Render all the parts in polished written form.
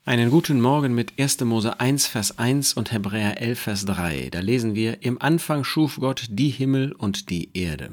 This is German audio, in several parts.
Einen guten Morgen mit 1. Mose 1, Vers 1 und Hebräer 11, Vers 3. Da lesen wir: Im Anfang schuf Gott die Himmel und die Erde.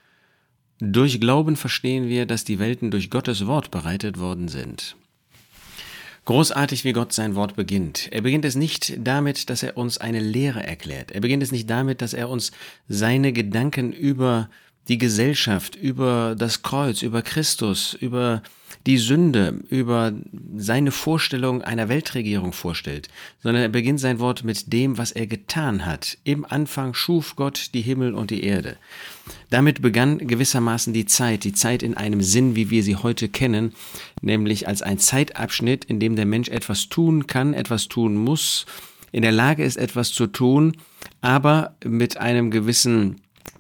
Durch Glauben verstehen wir, dass die Welten durch Gottes Wort bereitet worden sind. Großartig, wie Gott sein Wort beginnt. Er beginnt es nicht damit, dass er uns eine Lehre erklärt. Er beginnt es nicht damit, dass er uns seine Gedanken über die Gesellschaft, über das Kreuz, über Christus, über die Sünde, über seine Vorstellung einer Weltregierung vorstellt, sondern er beginnt sein Wort mit dem, was er getan hat. Im Anfang schuf Gott die Himmel und die Erde. Damit begann gewissermaßen die Zeit in einem Sinn, wie wir sie heute kennen, nämlich als ein Zeitabschnitt, in dem der Mensch etwas tun kann, etwas tun muss, in der Lage ist, etwas zu tun, aber mit einer gewissen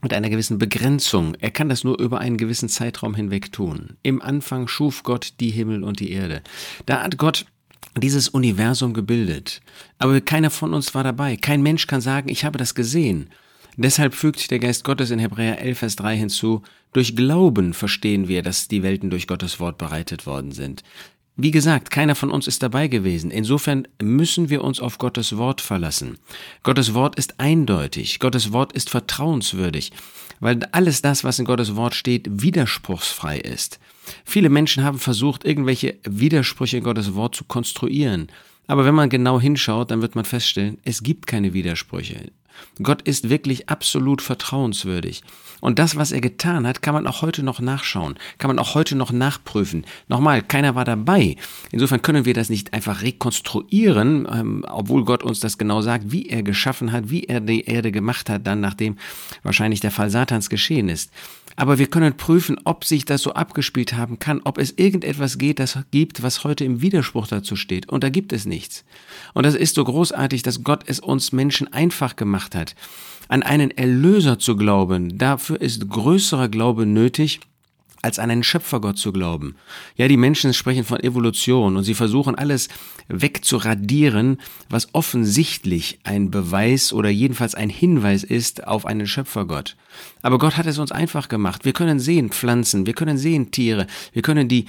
Begrenzung. Er kann das nur über einen gewissen Zeitraum hinweg tun. Im Anfang schuf Gott die Himmel und die Erde. Da hat Gott dieses Universum gebildet. Aber keiner von uns war dabei. Kein Mensch kann sagen, ich habe das gesehen. Deshalb fügt der Geist Gottes in Hebräer 11, Vers 3 hinzu: Durch Glauben verstehen wir, dass die Welten durch Gottes Wort bereitet worden sind. Wie gesagt, keiner von uns ist dabei gewesen. Insofern müssen wir uns auf Gottes Wort verlassen. Gottes Wort ist eindeutig. Gottes Wort ist vertrauenswürdig, weil alles das, was in Gottes Wort steht, widerspruchsfrei ist. Viele Menschen haben versucht, irgendwelche Widersprüche in Gottes Wort zu konstruieren. Aber wenn man genau hinschaut, dann wird man feststellen, es gibt keine Widersprüche. Gott ist wirklich absolut vertrauenswürdig. Und das, was er getan hat, kann man auch heute noch nachschauen, kann man auch heute noch nachprüfen. Nochmal, keiner war dabei. Insofern können wir das nicht einfach rekonstruieren, obwohl Gott uns das genau sagt, wie er geschaffen hat, wie er die Erde gemacht hat, dann nachdem wahrscheinlich der Fall Satans geschehen ist. Aber wir können prüfen, ob sich das so abgespielt haben kann, ob es irgendetwas gibt, was heute im Widerspruch dazu steht. Und da gibt es nichts. Und das ist so großartig, dass Gott es uns Menschen einfach gemacht hat. An einen Erlöser zu glauben, dafür ist größerer Glaube nötig, als an einen Schöpfergott zu glauben. Ja, die Menschen sprechen von Evolution und sie versuchen alles wegzuradieren, was offensichtlich ein Beweis oder jedenfalls ein Hinweis ist auf einen Schöpfergott. Aber Gott hat es uns einfach gemacht. Wir können sehen Pflanzen, wir können sehen Tiere, wir können die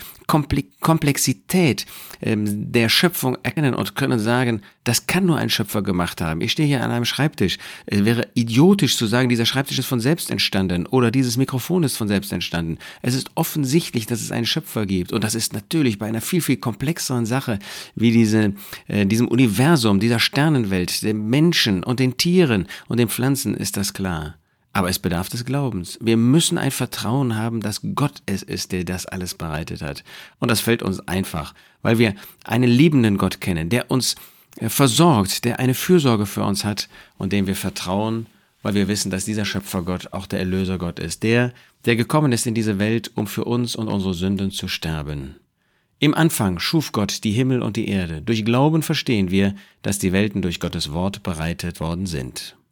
Komplexität der Schöpfung erkennen und können sagen, das kann nur ein Schöpfer gemacht haben. Ich stehe hier an einem Schreibtisch. Es wäre idiotisch zu sagen, dieser Schreibtisch ist von selbst entstanden oder dieses Mikrofon ist von selbst entstanden. Es ist offensichtlich, dass es einen Schöpfer gibt. Und das ist natürlich bei einer viel, viel komplexeren Sache wie diesem Universum, dieser Sternenwelt, den Menschen und den Tieren und den Pflanzen ist das klar. Aber es bedarf des Glaubens. Wir müssen ein Vertrauen haben, dass Gott es ist, der das alles bereitet hat. Und das fällt uns einfach, weil wir einen liebenden Gott kennen, der uns versorgt, der eine Fürsorge für uns hat und dem wir vertrauen, weil wir wissen, dass dieser Schöpfergott auch der Erlösergott ist, der gekommen ist in diese Welt, um für uns und unsere Sünden zu sterben. Im Anfang schuf Gott die Himmel und die Erde. Durch Glauben verstehen wir, dass die Welten durch Gottes Wort bereitet worden sind.